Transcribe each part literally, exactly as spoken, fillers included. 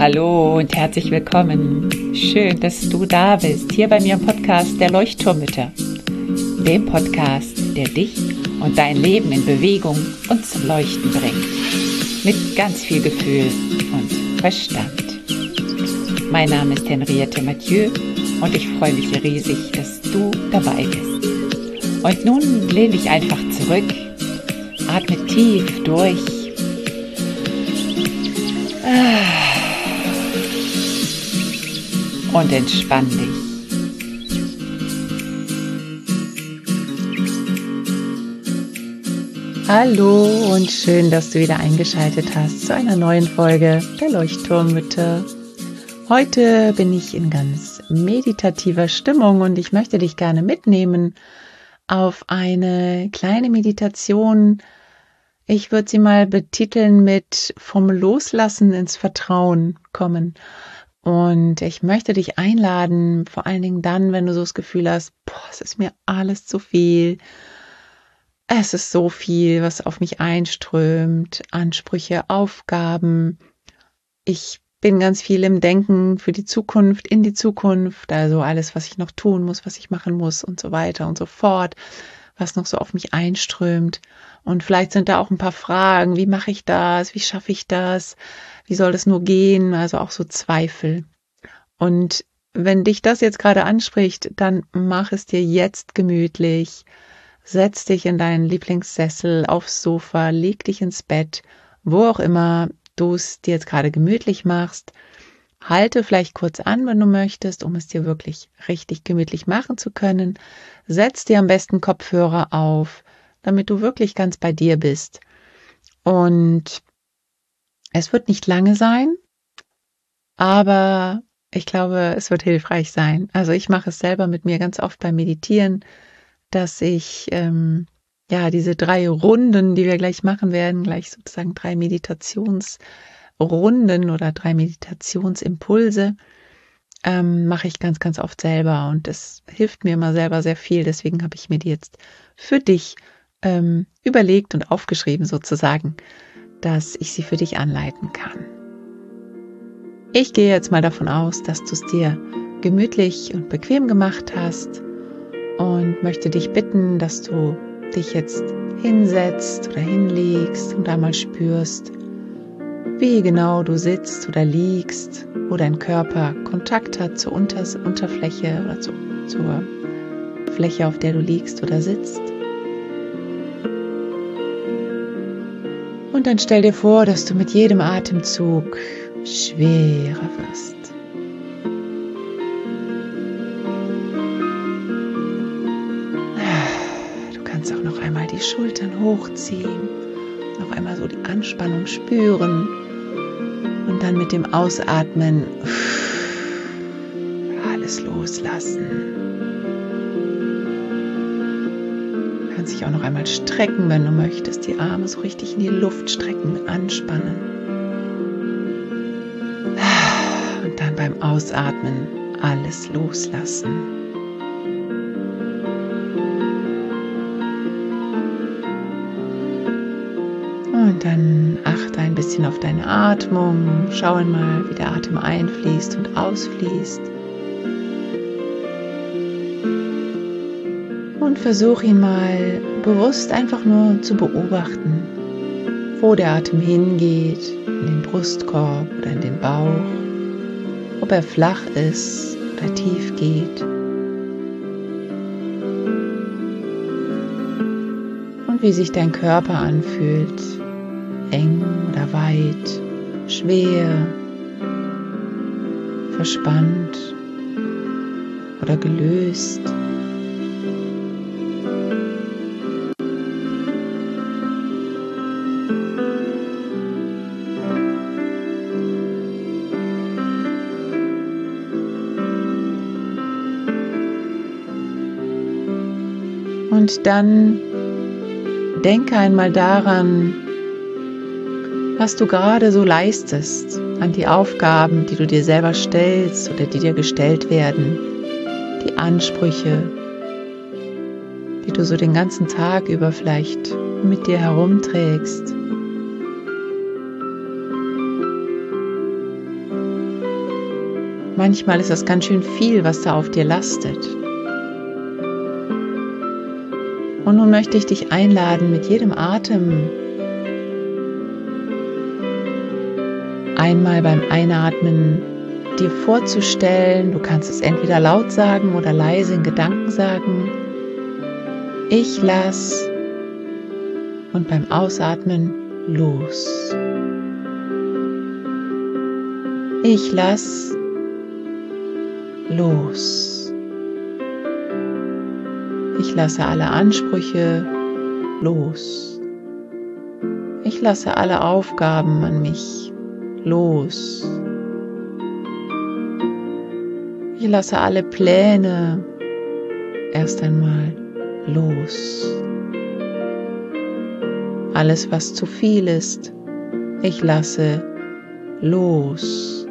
Hallo und herzlich willkommen. Schön, dass du da bist, hier bei mir im Podcast der Leuchtturmmütter. Dem Podcast, der dich und dein Leben in Bewegung und zum Leuchten bringt. Mit ganz viel Gefühl und Verstand. Mein Name ist Henriette Mathieu und ich freue mich riesig, dass du dabei bist. Und nun lehn dich einfach zurück, atme tief durch. Und entspann dich. Hallo und schön, dass du wieder eingeschaltet hast zu einer neuen Folge der Leuchtturmmütter. Heute bin ich in ganz meditativer Stimmung und ich möchte dich gerne mitnehmen auf eine kleine Meditation. Ich würde sie mal betiteln mit vom Loslassen ins Vertrauen kommen. Und ich möchte dich einladen, vor allen Dingen dann, wenn du so das Gefühl hast, boah, es ist mir alles zu viel. Es ist so viel, was auf mich einströmt, Ansprüche, Aufgaben. Ich bin ganz viel im Denken für die Zukunft, in die Zukunft, also alles, was ich noch tun muss, was ich machen muss und so weiter und so fort, was noch so auf mich einströmt. Und vielleicht sind da auch ein paar Fragen, wie mache ich das, wie schaffe ich das? Wie soll das nur gehen? Also auch so Zweifel. Und wenn dich das jetzt gerade anspricht, dann mach es dir jetzt gemütlich. Setz dich in deinen Lieblingssessel, aufs Sofa, leg dich ins Bett, wo auch immer du es dir jetzt gerade gemütlich machst. Halte vielleicht kurz an, wenn du möchtest, um es dir wirklich richtig gemütlich machen zu können. Setz dir am besten Kopfhörer auf, damit du wirklich ganz bei dir bist. Und es wird nicht lange sein, aber ich glaube, es wird hilfreich sein. Also ich mache es selber mit mir ganz oft beim Meditieren, dass ich ähm, ja diese drei Runden, die wir gleich machen werden, gleich sozusagen drei Meditationsrunden oder drei Meditationsimpulse, ähm, mache ich ganz, ganz oft selber. Und das hilft mir immer selber sehr viel. Deswegen habe ich mir die jetzt für dich ähm, überlegt und aufgeschrieben sozusagen, dass ich sie für dich anleiten kann. Ich gehe jetzt mal davon aus, dass du es dir gemütlich und bequem gemacht hast und möchte dich bitten, dass du dich jetzt hinsetzt oder hinlegst und einmal spürst, wie genau du sitzt oder liegst, wo dein Körper Kontakt hat zur Unter- Unterfläche oder zu, zur Fläche, auf der du liegst oder sitzt. Und dann stell dir vor, dass du mit jedem Atemzug schwerer wirst. Du kannst auch noch einmal die Schultern hochziehen, noch einmal so die Anspannung spüren und dann mit dem Ausatmen alles loslassen. Du kannst dich auch noch einmal strecken, wenn du möchtest, die Arme so richtig in die Luft strecken, anspannen. Und dann beim Ausatmen alles loslassen. Und dann achte ein bisschen auf deine Atmung. Schau einmal, wie der Atem einfließt und ausfließt. Und versuch ihn mal bewusst einfach nur zu beobachten, wo der Atem hingeht, in den Brustkorb oder in den Bauch, ob er flach ist oder tief geht. Und wie sich dein Körper anfühlt, eng oder weit, schwer, verspannt oder gelöst. Und dann denke einmal daran, was du gerade so leistest, an die Aufgaben, die du dir selber stellst oder die dir gestellt werden, die Ansprüche, die du so den ganzen Tag über vielleicht mit dir herumträgst. Manchmal ist das ganz schön viel, was da auf dir lastet. Und nun möchte ich dich einladen, mit jedem Atem einmal beim Einatmen dir vorzustellen, du kannst es entweder laut sagen oder leise in Gedanken sagen, ich lass, und beim Ausatmen los. Ich lass los. Ich lasse alle Ansprüche los. Ich lasse alle Aufgaben an mich los. Ich lasse alle Pläne erst einmal los. Alles, was zu viel ist, ich lasse los.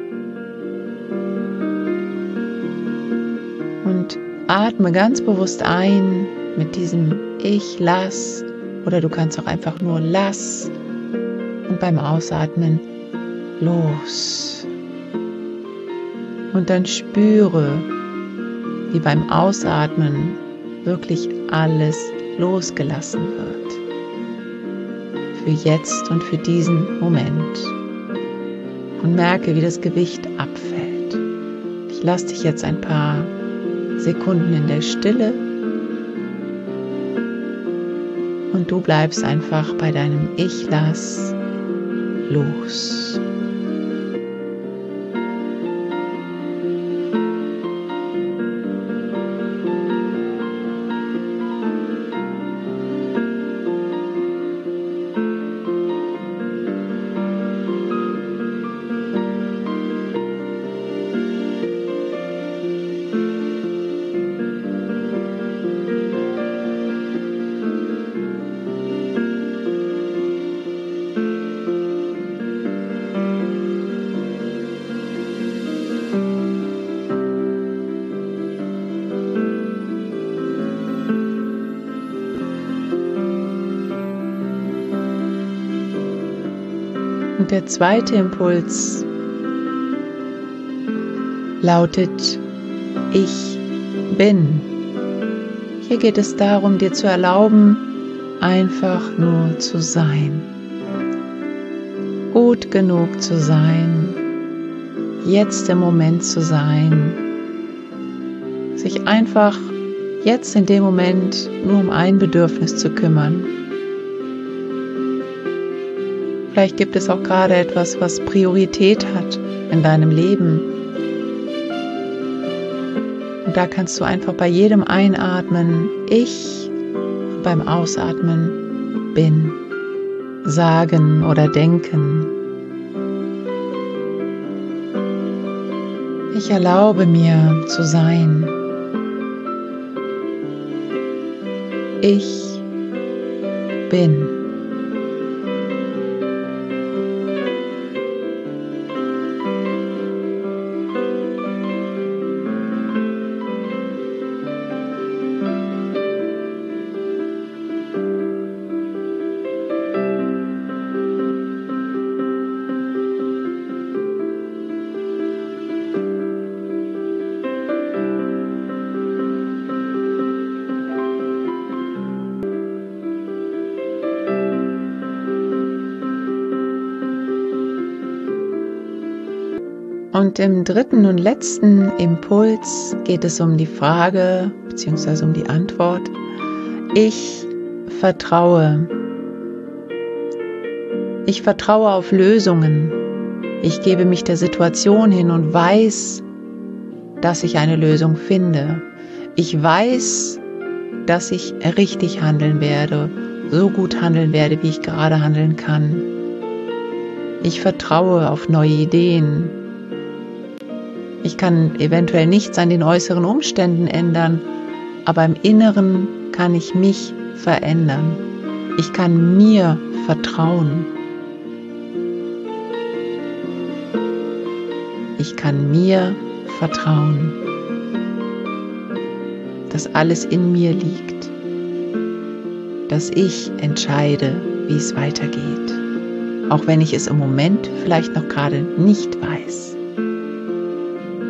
Und atme ganz bewusst ein mit diesem Ich lass, oder du kannst auch einfach nur lass, und beim Ausatmen los. Und dann spüre, wie beim Ausatmen wirklich alles losgelassen wird. Für jetzt und für diesen Moment. Und merke, wie das Gewicht abfällt. Ich lasse dich jetzt ein paar Sekunden in der Stille und du bleibst einfach bei deinem Ich lass los. Und der zweite Impuls lautet, ich bin. Hier geht es darum, dir zu erlauben, einfach nur zu sein. Gut genug zu sein, jetzt im Moment zu sein, sich einfach jetzt in dem Moment nur um ein Bedürfnis zu kümmern. Vielleicht gibt es auch gerade etwas, was Priorität hat in deinem Leben. Und da kannst du einfach bei jedem Einatmen ich und beim Ausatmen bin sagen oder denken. Ich erlaube mir zu sein. Ich bin. Und im dritten und letzten Impuls geht es um die Frage bzw. um die Antwort, ich vertraue. Ich vertraue auf Lösungen. Ich gebe mich der Situation hin und weiß, dass ich eine Lösung finde. Ich weiß, dass ich richtig handeln werde, so gut handeln werde, wie ich gerade handeln kann. Ich vertraue auf neue Ideen. Ich kann eventuell nichts an den äußeren Umständen ändern, aber im Inneren kann ich mich verändern. Ich kann mir vertrauen. Ich kann mir vertrauen, dass alles in mir liegt, dass ich entscheide, wie es weitergeht, auch wenn ich es im Moment vielleicht noch gerade nicht weiß.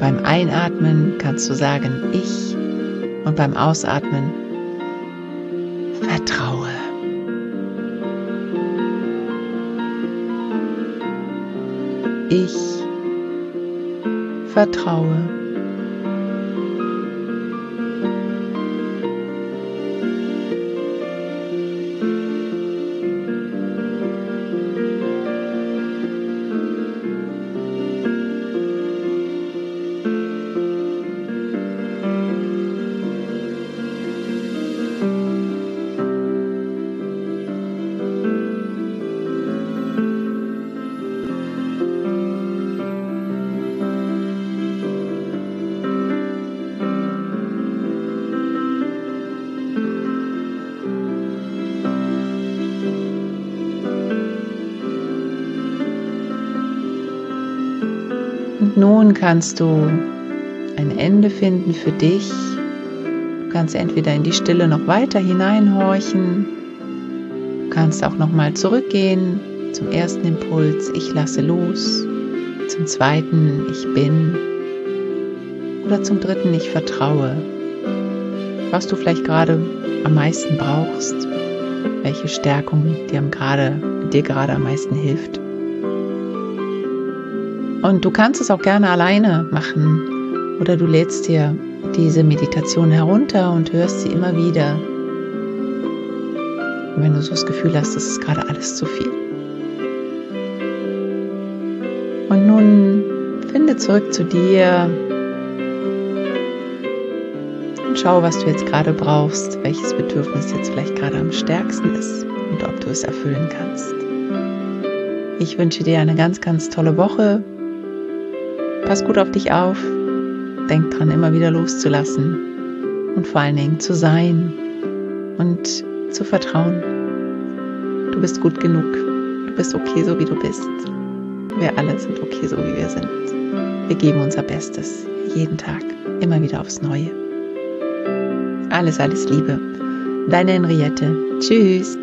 Beim Einatmen kannst du sagen ich und beim Ausatmen vertraue. Ich vertraue. Und nun kannst du ein Ende finden für dich. Du kannst entweder in die Stille noch weiter hineinhorchen. Du kannst auch noch mal zurückgehen zum ersten Impuls, ich lasse los. Zum zweiten, ich bin. Oder zum dritten, ich vertraue. Was du vielleicht gerade am meisten brauchst. Welche Stärkung dir gerade, dir gerade am meisten hilft. Und du kannst es auch gerne alleine machen oder du lädst dir diese Meditation herunter und hörst sie immer wieder. Und wenn du so das Gefühl hast, das ist gerade alles zu viel. Und nun finde zurück zu dir und schau, was du jetzt gerade brauchst, welches Bedürfnis jetzt vielleicht gerade am stärksten ist und ob du es erfüllen kannst. Ich wünsche dir eine ganz, ganz tolle Woche. Pass gut auf dich auf, denk dran, immer wieder loszulassen und vor allen Dingen zu sein und zu vertrauen. Du bist gut genug, du bist okay, so wie du bist. Wir alle sind okay, so wie wir sind. Wir geben unser Bestes, jeden Tag, immer wieder aufs Neue. Alles, alles Liebe. Deine Henriette. Tschüss.